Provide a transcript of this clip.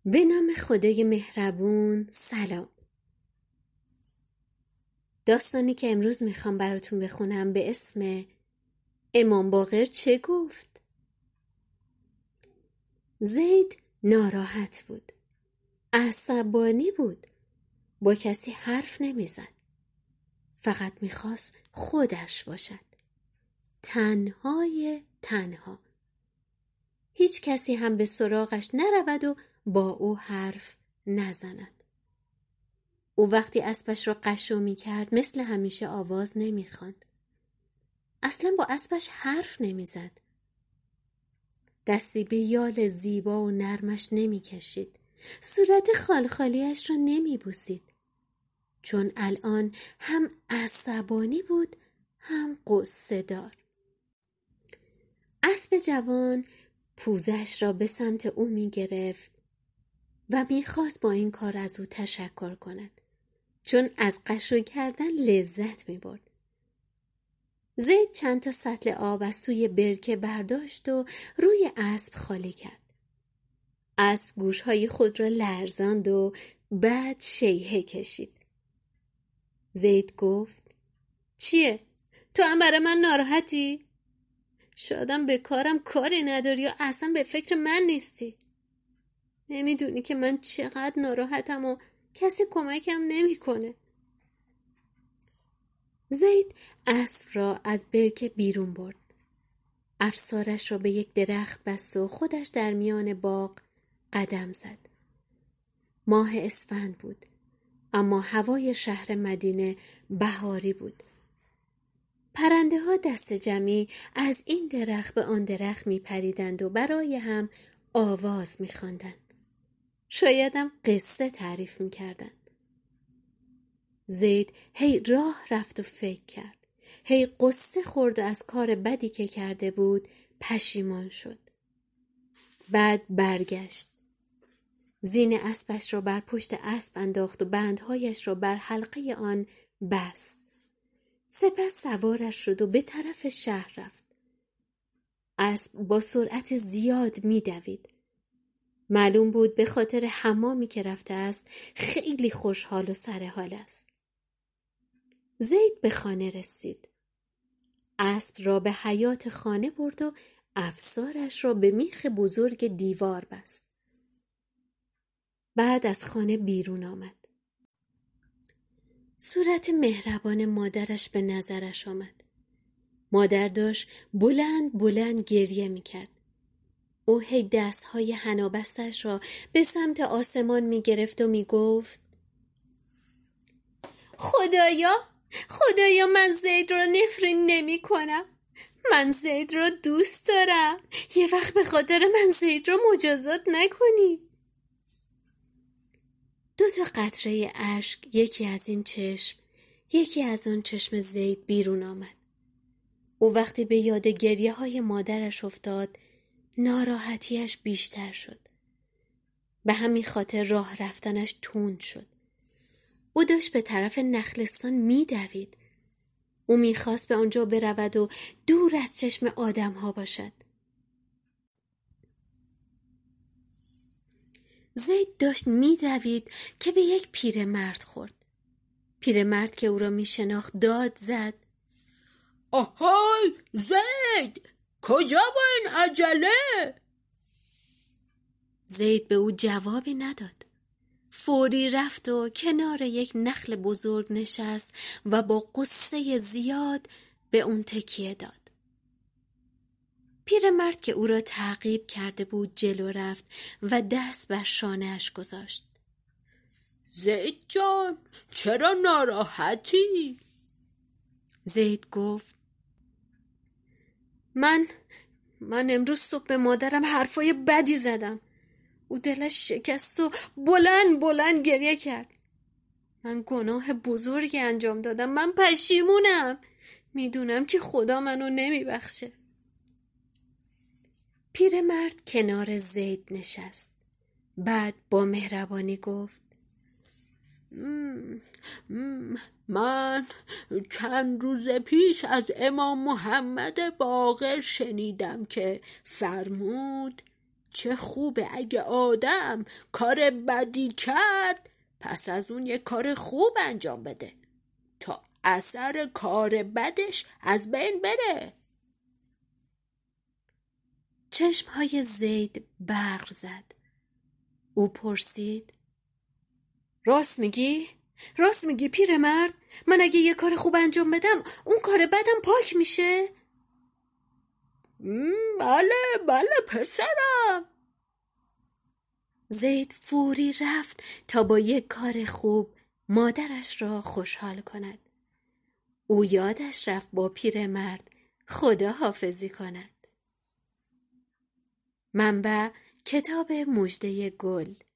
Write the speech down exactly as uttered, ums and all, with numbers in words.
به نام خدای مهربون. سلام. داستانی که امروز میخوام براتون بخونم به اسم امام باقر چه گفت؟ زید ناراحت بود، عصبانی بود، با کسی حرف نمیزد، فقط میخواست خودش باشد، تنهای تنها. هیچ کسی هم به سراغش نرود و با او حرف نزند. او وقتی اسبش را قشو می کرد مثل همیشه آواز نمی خواند. اصلا با اسبش حرف نمی زد. دستی به یال زیبا و نرمش نمی کشید. صورت خالخالیش را نمی بوسید. چون الان هم عصبانی بود هم قصه دار. اسب جوان پوزش را به سمت او می گرفت و می خواست با این کار از او تشکر کند، چون از قشو کردن لذت می برد. زید چند تا سطل آب از توی برکه برداشت و روی اسب خالی کرد. اسب گوشهای خود را لرزاند و بعد شیهه کشید. زید گفت: چیه؟ تو هم برای من ناراحتی؟ شادم به کارم کاری نداری یا اصلا به فکر من نیستی؟ نمیدونی که من چقدر ناراحتم و کسی کمکم نمیکنه. زید اسب را از برکه بیرون برد. افسارش را به یک درخت بست و خودش در میان باغ قدم زد. ماه اسفند بود، اما هوای شهر مدینه بهاری بود. پرنده ها دست جمعی از این درخت به آن درخت می پریدند و برای هم آواز می خواندند. شایدم قصه تعریف می کردند. زید هی راه رفت و فکر کرد. هی قصه خورد و از کار بدی که کرده بود پشیمان شد. بعد برگشت. زین اسبش را بر پشت اسب انداخت و بندهایش را بر حلقه آن بست. سپس سوارش شد و به طرف شهر رفت. اسب با سرعت زیاد می دوید. معلوم بود به خاطر حمامی که رفته است خیلی خوشحال و سرحال است. زید به خانه رسید. اسب را به حیاط خانه برد و افسارش را به میخ بزرگ دیوار بست. بعد از خانه بیرون آمد. صورت مهربان مادرش به نظرش آمد. مادر داشت بلند بلند گریه میکرد. او هی دستهای حنابستش را به سمت آسمان میگرفت و میگفت: خدایا، خدایا من زید را نفرین نمی کنم. من زید را دوست دارم. یه وقت به خاطر من زید را مجازات نکنی. دو تا قطره اشک یکی از این چشم یکی از آن چشم زید بیرون آمد. او وقتی به یاد گریه های مادرش افتاد ناراحتیش بیشتر شد. به همین خاطر راه رفتنش تند شد. او داشت به طرف نخلستان می دوید. او می خواست به آنجا برود و دور از چشم آدم ها باشد. زید داشت می دوید که به یک پیرمرد خورد. پیرمرد که او را می شناخت داد زد: آهای زید، کجا با این عجله؟ زید به او جوابی نداد. فوری رفت و کنار یک نخل بزرگ نشست و با غصه زیاد به اون تکیه داد. پیرمرد که او را تعقیب کرده بود جلو رفت و دست بر شانه‌اش گذاشت. زید جان، چرا ناراحتی؟ زید گفت: من من امروز صبح به مادرم حرفای بدی زدم. او دلش شکست و بلند بلند گریه کرد. من گناه بزرگی انجام دادم. من پشیمونم. میدونم که خدا منو نمیبخشه. پیرمرد کنار زید نشست. بعد با مهربانی گفت: مم، مم، من چند روز پیش از امام محمد باقر شنیدم که فرمود چه خوبه اگه آدم کار بدی کرد پس از اون یه کار خوب انجام بده تا اثر کار بدش از بین بره. چشمهای زید برق زد. او پرسید: راست میگی؟ راست میگی پیرمرد؟ من اگه یه کار خوب انجام بدم اون کار بدم پاک میشه؟ بله بله پسرم. زید فوری رفت تا با یک کار خوب مادرش را خوشحال کند. او یادش رفت با پیرمرد خدا حافظی کند. منبع: کتاب مژده گل.